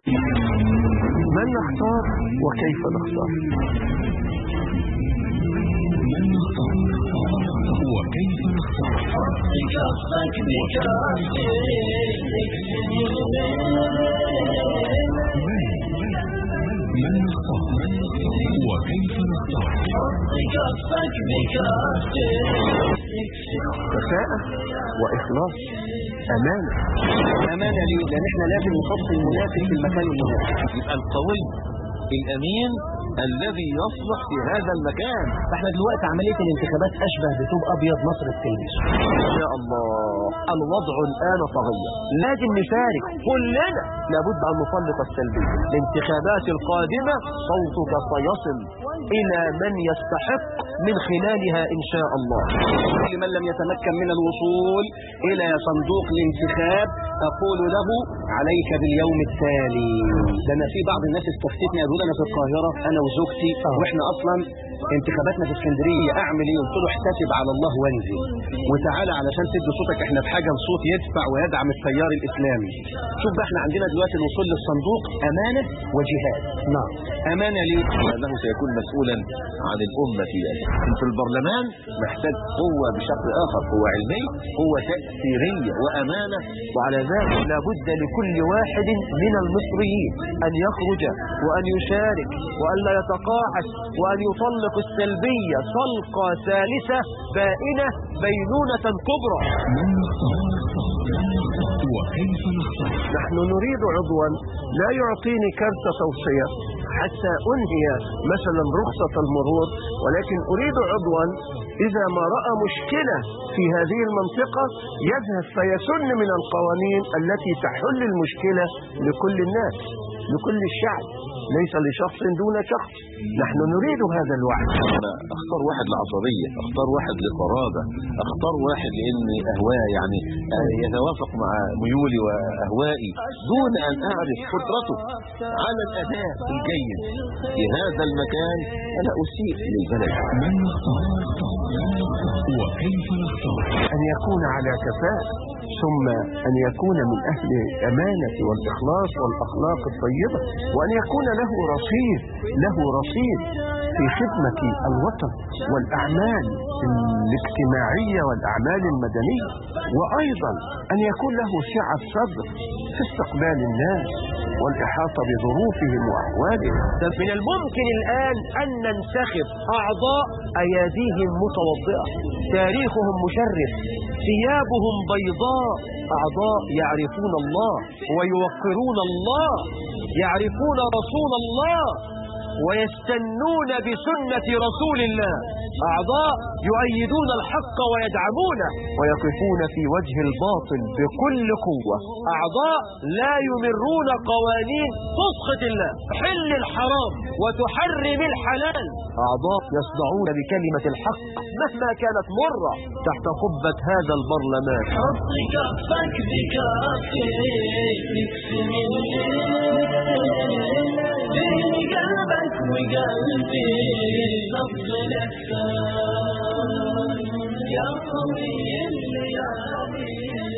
من نختار وكيف نختار؟ من نختار وكيف نختار؟ من نختار وكيف نختار؟ كفاءة وإخلاص، أمانة ليه؟ لأن احنا لازم نحط المناسب في المكان المناسب. يبقى القوي الأمين الذي يصلح في هذا المكان. فاحنا دلوقتي عملية الانتخابات أشبه بثوب أبيض مصر التلميذ. يا الله، الوضع الآن طغية، لازم نشارك كلنا، لابد أن نسلط السلبية. الانتخابات القادمة صوتك سيصل إلى من يستحق من خلالها إن شاء الله. لمن لم يتمكن من الوصول إلى صندوق الانتخاب أقول له عليك باليوم التالي. لأن في بعض الناس استفتتني، قالوا لي أنا في القاهرة أنا وزوجتي وإحنا أصلا انتخاباتنا في اسكندريه، اعمل ايه؟ قلت له احتسب على الله وانزل وتعالى علشان تدي صوتك. احنا بحاجه لصوت يدفع ويدعم التيار الاسلامي. شوف بقى احنا عندنا دلوقتي الوصول للصندوق امانه وجهاد. نعم، امانه ليه؟ لانه سيكون مسؤولا عن الامه في البرلمان. محتاج قوه بشكل اخر، قوه علميه، قوه تاثيريه، وامانه. وعلى ذلك لابد لكل واحد من المصريين ان يخرج وان يشارك وان لا يتقاعس وان يطلق السلبية طلقة ثالثة بائنة بينونة كبرى. من نختار وكيف نختار؟ نحن نريد عضوا لا يعطيني كارت توصية حتى أنهي مثلا رخصة المرور، ولكن أريد عضوا إذا ما رأى مشكلة في هذه المنطقة يذهب فيسن من القوانين التي تحل المشكلة لكل الناس، لكل الشعب، ليس لشخص دون شخص. نحن نريد هذا الوعي. اختار واحد لعصبية، اختار واحد لقرابة، اختار واحد لان اهوائي يعني يتوافق مع ميولي واهوائي دون ان اعرف قدرته على الاداء الجيد في هذا المكان. انا اسيء للبلد. من نختار وكيف نختار؟ ان يكون على كفاءة، ثم ان يكون من اهل الامانة والاخلاص والاخلاق الطيبة، وان يكون له رصيد في خدمة الوطن والأعمال الاجتماعية والأعمال المدنية، وأيضا أن يكون له سعة صدر في استقبال الناس والإحاطة بظروفهم وأحوالهم. من الممكن الآن أن ننتخب أعضاء أياديهم متوضئة، تاريخهم مشرف، ثيابهم بيضاء، أعضاء يعرفون الله ويوقرون الله، يعرفون رسول الله ويستنون بسنة رسول الله، أعضاء يؤيدون الحق ويدعمونه ويقفون في وجه الباطل بكل قوة، أعضاء لا يمرون قوانين تسخط الله، تحل الحرام وتحرم الحلال، أعضاء يصدعون بكلمة الحق مهما كانت مرة تحت قبة هذا البرلمان. وقلبي نبض الأحسان يا قوي الليالي